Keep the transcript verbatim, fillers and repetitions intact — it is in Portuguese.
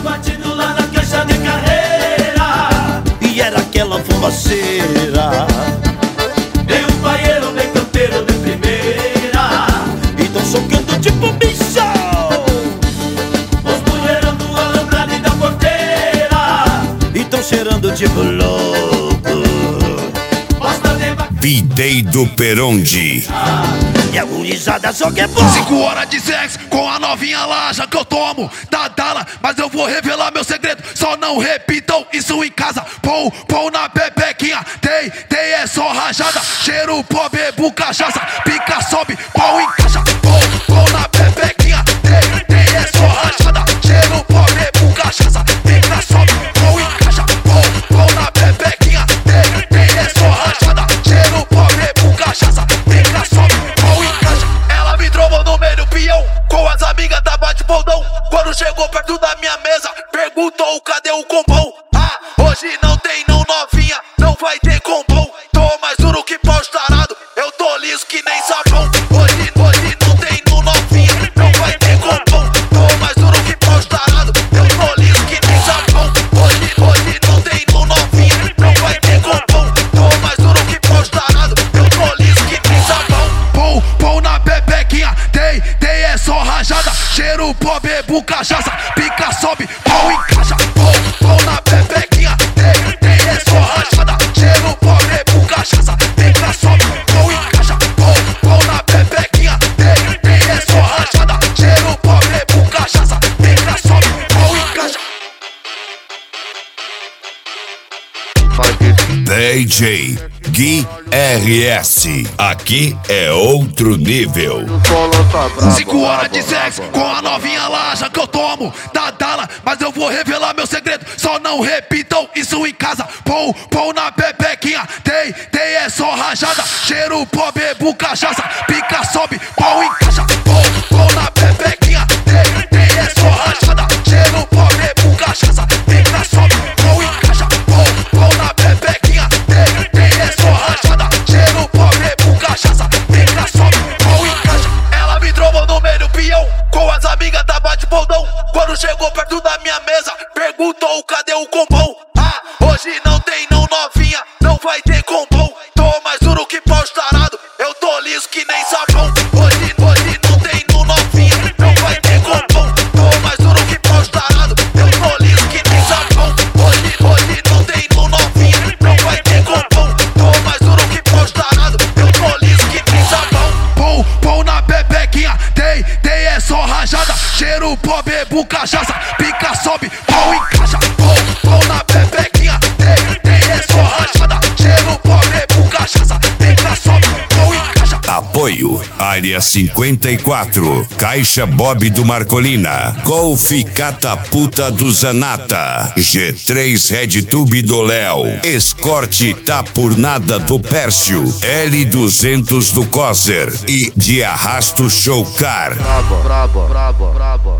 batido lá na caixa de carreira, e era aquela fumaceira. tem um paieiro bem campeiro de primeira, E tão socando tipo bicho. os mulherão do alambrado e da porteira, E tão cheirando tipo louco. posta de vaca. Pidei do Peronde. E a gurizada só quer bom. Cinco horas de sexo com a novinha laja que eu tomo da Dala, mas eu vou revelar meu segredo. Só não repitam isso em casa. Pão, pão na pepequinha. Tem, tem é só rajada. Cheiro, pó, bebo, cachaça. Pica, sobe, pau encaixa. Pão, pão na pepequinha. Tem, tem é só rajada. Cheiro, pó, bebo, cachaça. Pica, sobe, pau encaixa. Pão, pão na pepequinha. Tem, tem é só rajada. Cheiro, pó, bebo, cachaça. Pica, sobe, pau encaixa. Ela me trombou no meio do peão com as amigas da bate-bondão. Quando chegou perto da minha mesa, perguntou cadê o compão. Ah, hoje não tem não novinha, não vai ter compão. Tô mais duro que pau estarado, eu tô liso que nem sabão. Hoje, hoje não tem não novinha, não vai ter compão. Tô mais duro que pau estarado, eu tô liso que nem sabão. Hoje, hoje não tem não novinha, não vai ter compão. Tô mais duro que pau estarado, eu tô liso que nem sabão. Pão, pão na pepequinha, tem, tem é só rajada. Cheiro, pó, bebo, cachaça. Pica, sobe, pau encaixa. Pão, pão na pepequinha, tem, tem é só rajada. Cheiro, pó, bebo, cachaça. Pica, sobe, pau encaixa. Pão, pão na pepequinha, tem, tem é só rajada. Cheiro, pó, bebo, cachaça. Pica, sobe, pau encaixa. D J Gui R S. Aqui é outro nível. Cinco horas de sexo com a novinha laja que eu tomo da Dala, mas eu vou revelar meu segredo. Só não repitam isso em casa. Pão, pão na pepequinha. Tem, tem é só rajada. Cheiro, pó, bebo, cachaça. Pica, sobe, pau encaixa. Pão, pão na pepequinha. Tem, tem é só rajada. Cheiro, pó, bebo, cachaça. Pica, sobe, pau encaixa. Pão, pão na pepequinha. Tem, tem é só rajada. Cheiro, pó, bebo, cachaça. Pica, sobe, pau encaixa. Ela me trombou no meio do peão com as amigas da bate-bondão. Quando chegou perto da minha mesa, perguntou cadê o compão. Ah, hoje não tem não novinha, não vai ter compão. Tô mais duro que pau estarado, eu tô liso que nem sabão. Hoje, hoje não tem não novinha, não vai ter compão. Tô mais duro que pau estarado, eu tô liso que nem sabão. Hoje, hoje não tem não novinha, não vai ter compão. Tô mais duro que pau estarado, eu tô liso que nem sabão. Pão, pão na pepequinha, tem, tem é só rajada. Cheiro, pó, bebo, cachaça. Pica, sobe, pau encaixa. Pão, pão na pepequinha, tem, tem é só rajada. Cheiro, pó, bebo, cachaça. Pica, sobe, pau encaixa. Apoio Área cinquenta e quatro, Caixa Bob do Marcolina, Golf Catapulta do Zanata, G três Red Tube do Léo, Escorte Tapurnada do Pércio, L duzentos do Coser e de Arrasto Showcar. Brabo, brabo, brabo, brabo.